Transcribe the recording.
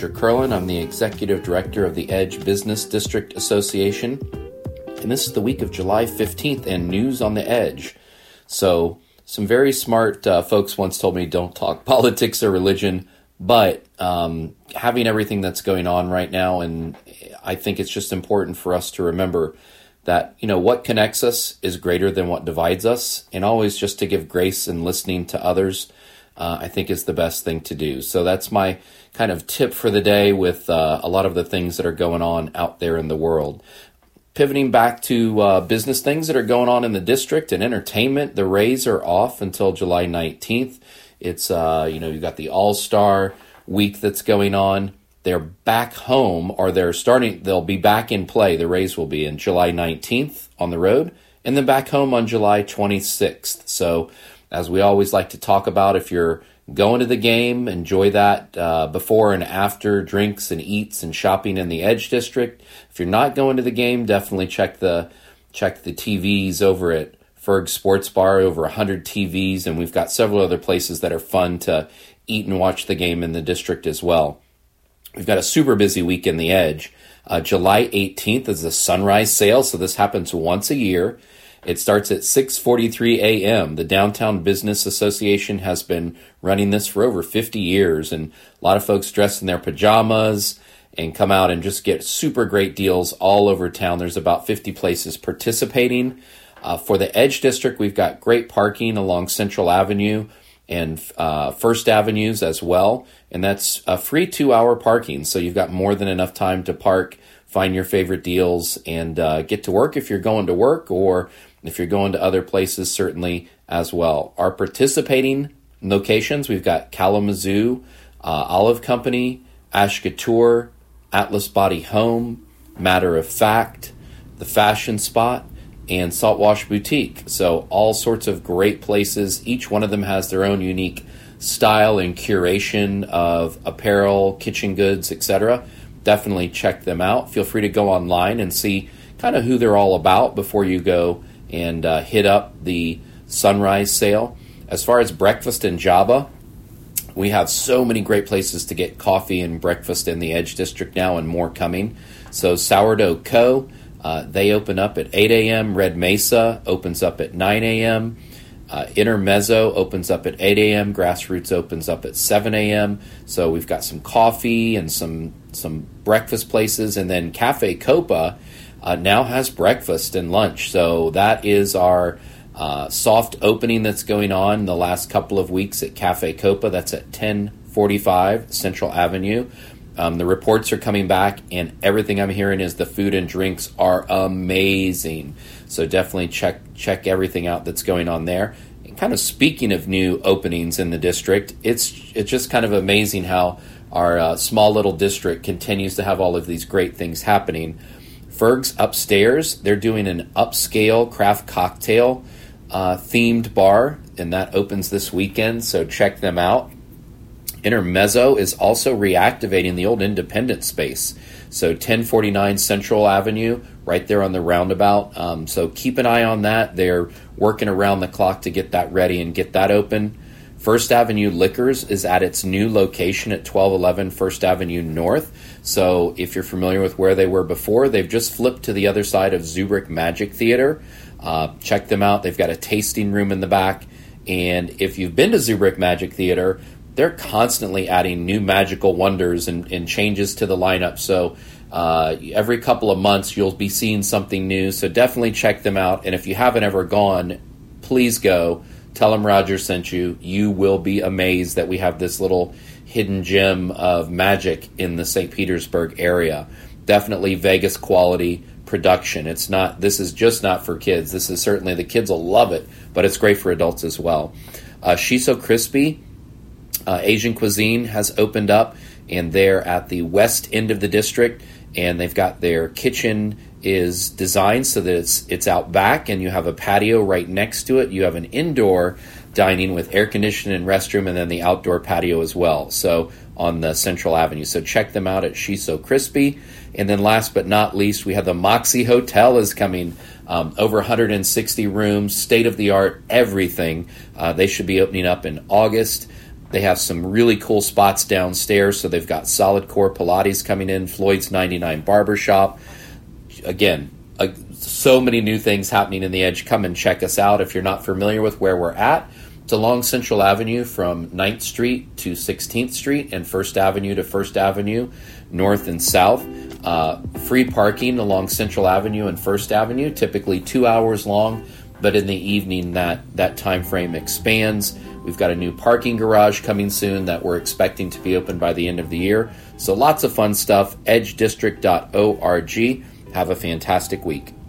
Roger Curlin. I'm the Executive Director of the Edge Business District Association. And this is the week of July 15th and news on the Edge. So some very smart folks once told me don't talk politics or religion, but having everything that's going on right now, and I think it's just important for us to remember that, what connects us is greater than what divides us, and always just to give grace and listening to others, I think is the best thing to do. So that's my kind of tip for the day with a lot of the things that are going on out there in the world. Pivoting back to business things that are going on in the district and entertainment, the Rays are off until July 19th. It's, you've got the All-Star week that's going on. They're back home, or they'll be back in play. The Rays will be in July 19th on the road, and then back home on July 26th. So, as we always like to talk about, if you're going to the game, enjoy that before and after drinks and eats and shopping in the Edge District. If you're not going to the game, definitely check the TVs over at Ferg Sports Bar, over 100 TVs, and we've got several other places that are fun to eat and watch the game in the district as well. We've got a super busy week in the Edge. July 18th is the Sunrise Sale, so this happens once a year. It starts at 6:43 a.m. The Downtown Business Association has been running this for over 50 years, and a lot of folks dress in their pajamas and come out and just get super great deals all over town. There's about 50 places participating. For the Edge District, we've got great parking along Central Avenue and First Avenues as well, and that's a free 2-hour parking, so you've got more than enough time to park, find your favorite deals, and get to work if you're going to work, or if you're going to other places, certainly as well. Our participating locations, we've got Kalamazoo, Olive Company, Ashkatur, Atlas Body Home, Matter of Fact, The Fashion Spot, and Saltwash Boutique. So all sorts of great places. Each one of them has their own unique style and curation of apparel, kitchen goods, etc. Definitely check them out. Feel free to go online and see kind of who they're all about before you go and hit up the Sunrise Sale. As far as breakfast in Java, we have so many great places to get coffee and breakfast in the Edge District now, and more coming. So Sourdough Co., they open up at 8 a.m. Red Mesa opens up at 9 a.m. Intermezzo opens up at 8 a.m. Grassroots opens up at 7 a.m. So we've got some coffee and some breakfast places. And then Cafe Copa now has breakfast and lunch. So that is our soft opening that's going on the last couple of weeks at Cafe Copa. That's at 1045 Central Avenue. The reports are coming back, and everything I'm hearing is the food and drinks are amazing. So definitely check everything out that's going on there. And kind of speaking of new openings in the district, it's just kind of amazing how our small little district continues to have all of these great things happening. Ferg's Upstairs, they're doing an upscale craft cocktail themed bar, and that opens this weekend, so check them out. Intermezzo is also reactivating the old Independent space. So 1049 Central Avenue, right there on the roundabout. So keep an eye on that. They're working around the clock to get that ready and get that open. First Avenue Liquors is at its new location at 1211 First Avenue North. So if you're familiar with where they were before, they've just flipped to the other side of Zubrick Magic Theater. Check them out. They've got a tasting room in the back. And if you've been to Zubrick Magic Theater, they're constantly adding new magical wonders and changes to the lineup. So every couple of months, you'll be seeing something new. So definitely check them out. And if you haven't ever gone, please go. Tell them Roger sent you. You will be amazed that we have this little hidden gem of magic in the St. Petersburg area. Definitely Vegas quality production. This is just not for kids. This is certainly, the kids will love it, but it's great for adults as well. Shiso Crispy, Asian cuisine has opened up, and they're at the west end of the district, and they've got their kitchen is designed so that it's out back, and you have a patio right next to it. You have an indoor dining with air conditioning and restroom, and then the outdoor patio as well. So on the Central Avenue. So check them out at Shiso Crispy. And then last but not least, we have the Moxie Hotel is coming. Over 160 rooms, state-of-the-art, everything. They should be opening up in August. They have some really cool spots downstairs. So they've got Solid Core Pilates coming in, Floyd's 99 Barbershop. Again, so many new things happening in the Edge. Come and check us out if you're not familiar with where we're at. It's along Central Avenue from 9th Street to 16th Street and 1st Avenue to 1st Avenue, north and south. Free parking along Central Avenue and 1st Avenue, typically 2 hours long, but in the evening that time frame expands. We've got a new parking garage coming soon that we're expecting to be open by the end of the year. So lots of fun stuff. edgedistrict.org. Have a fantastic week.